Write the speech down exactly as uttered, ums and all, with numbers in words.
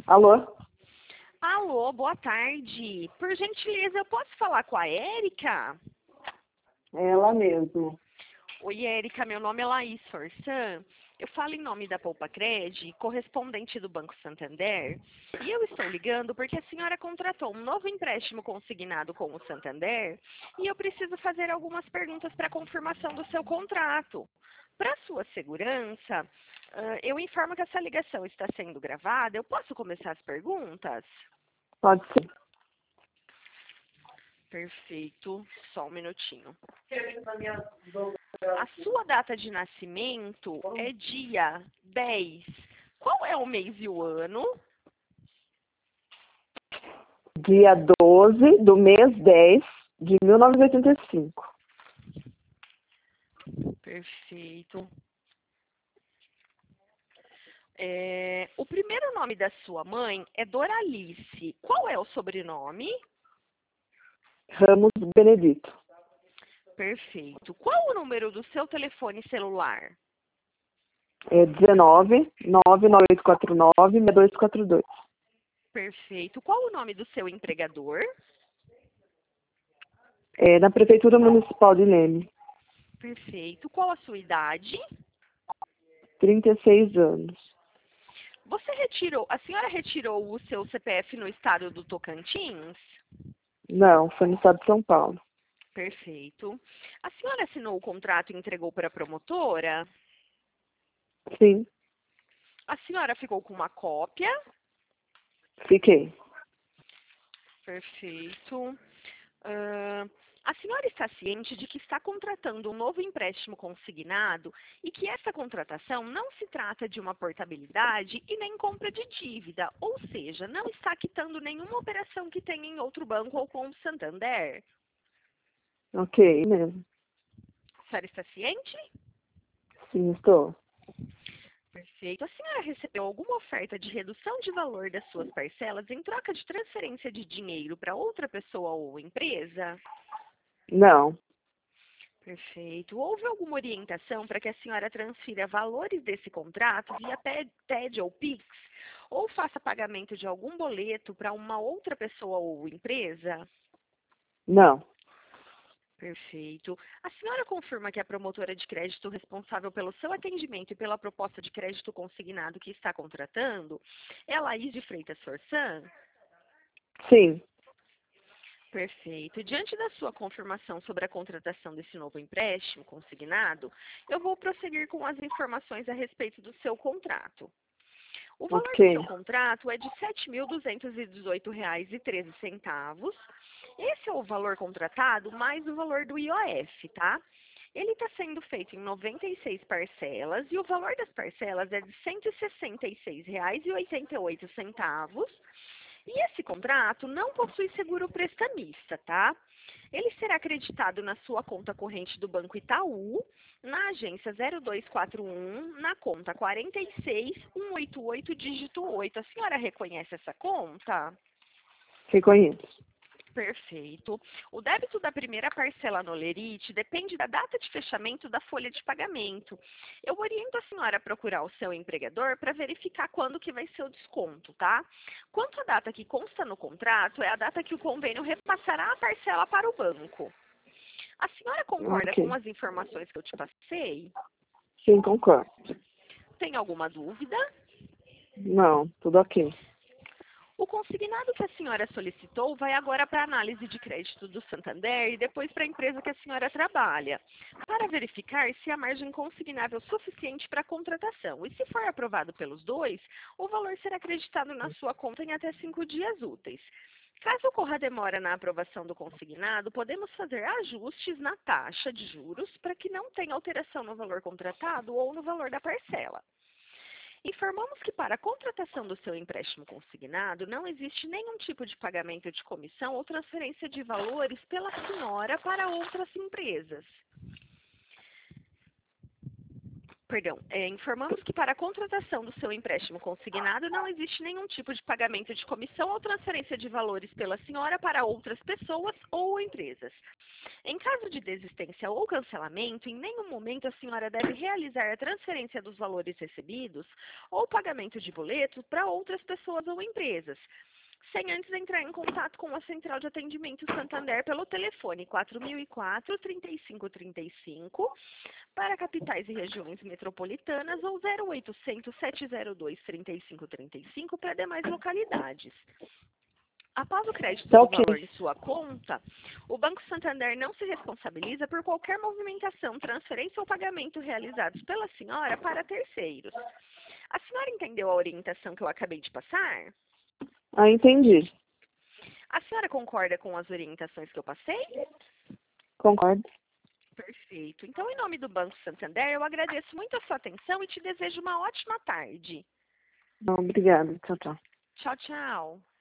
Alô? Alô, boa tarde. Por gentileza, eu posso falar com a Érica? É ela mesmo. Oi, Érica, meu nome é Laís Forçan. Eu falo em nome da Poupa Cred, correspondente do Banco Santander, e eu estou ligando porque a senhora contratou um novo empréstimo consignado com o Santander e eu preciso fazer algumas perguntas para confirmação do seu contrato. Para sua segurança, ah, eu informo que essa ligação está sendo gravada. Eu posso começar as perguntas? Pode ser. Perfeito, só um minutinho. A sua data de nascimento é dia dez. Qual é o mês e o ano? Dia doze do mês dez de mil novecentos e oitenta e cinco. Perfeito. É, o primeiro nome da sua mãe é Doralice. Qual é o sobrenome? Ramos Benedito. Perfeito. Qual o número do seu telefone celular? É dezenove, nove nove oito quatro nove, seis dois quatro dois. Perfeito. Qual o nome do seu empregador? É na Prefeitura Municipal de Leme. Perfeito. Qual a sua idade? trinta e seis anos. Você retirou, a senhora retirou o seu C P F no estado do Tocantins? Não, foi no estado de São Paulo. Perfeito. A senhora assinou o contrato e entregou para a promotora? Sim, A senhora ficou com uma cópia? fiquei. Perfeito. Ah, a senhora está ciente de que está contratando um novo empréstimo consignado e que essa contratação não se trata de uma portabilidade e nem compra de dívida, ou seja, não está quitando nenhuma operação que tenha em outro banco ou com o Santander? Ok, mesmo. A senhora está ciente? Sim, estou. Perfeito. A senhora recebeu alguma oferta de redução de valor das suas parcelas em troca de transferência de dinheiro para outra pessoa ou empresa? Não, Perfeito. Houve alguma orientação para que a senhora transfira valores desse contrato via P E D ou Pix? Ou faça pagamento de algum boleto para uma outra pessoa ou empresa? não. Perfeito. A senhora confirma que a promotora de crédito responsável pelo seu atendimento e pela proposta de crédito consignado que está contratando é a Laís de Freitas Forçan? Sim, Perfeito. Diante da sua confirmação sobre a contratação desse novo empréstimo consignado, eu vou prosseguir com as informações a respeito do seu contrato. O valor do ok. seu contrato é de sete mil duzentos e dezoito reais e treze centavos. Esse é o valor contratado mais o valor do I O F, tá? Ele está sendo feito em noventa e seis parcelas e o valor das parcelas é de cento e sessenta e seis reais e oitenta e oito centavos. E esse contrato não possui seguro prestamista, tá? Ele será acreditado na sua conta corrente do Banco Itaú, na agência zero dois quatro um, na conta quarenta e seis, cento e oitenta e oito, dígito oito. A senhora reconhece essa conta? Reconheço. Perfeito. O débito da primeira parcela no Lerite depende da data de fechamento da folha de pagamento. Eu oriento a senhora a procurar o seu empregador para verificar quando que vai ser o desconto, tá? Quanto à data que consta no contrato, é a data que o convênio repassará a parcela para o banco. A senhora concorda com Ok. as informações que eu te passei? Sim, concordo. Tem alguma dúvida? Não, tudo ok. O consignado que a senhora solicitou vai agora para a análise de crédito do Santander e depois para a empresa que a senhora trabalha, para verificar se há margem consignável suficiente para a contratação. E se for aprovado pelos dois, o valor será acreditado na sua conta em até cinco dias úteis. Caso ocorra demora na aprovação do consignado, podemos fazer ajustes na taxa de juros para que não tenha alteração no valor contratado ou no valor da parcela. Informamos que para a contratação do seu empréstimo consignado não existe nenhum tipo de pagamento de comissão ou transferência de valores pela senhora para outras empresas. Perdão, é, informamos que para a contratação do seu empréstimo consignado não existe nenhum tipo de pagamento de comissão ou transferência de valores pela senhora para outras pessoas ou empresas. Em caso de desistência ou cancelamento, em nenhum momento a senhora deve realizar a transferência dos valores recebidos ou pagamento de boletos para outras pessoas ou empresas, sem antes entrar em contato com a Central de Atendimento Santander pelo telefone quatro mil e quatro, trinta e cinco trinta e cinco, para capitais e regiões metropolitanas, ou zero oitocentos, sete zero dois, trinta e cinco trinta e cinco para demais localidades. Após o crédito Tá do ok. valor em sua conta, o Banco Santander não se responsabiliza por qualquer movimentação, transferência ou pagamento realizados pela senhora para terceiros. A senhora entendeu a orientação que eu acabei de passar? Ah, entendi. A senhora concorda com as orientações que eu passei? Concordo. Perfeito. Então, em nome do Banco Santander, eu agradeço muito a sua atenção e te desejo uma ótima tarde. Não, obrigada. Tchau, tchau. Tchau, tchau.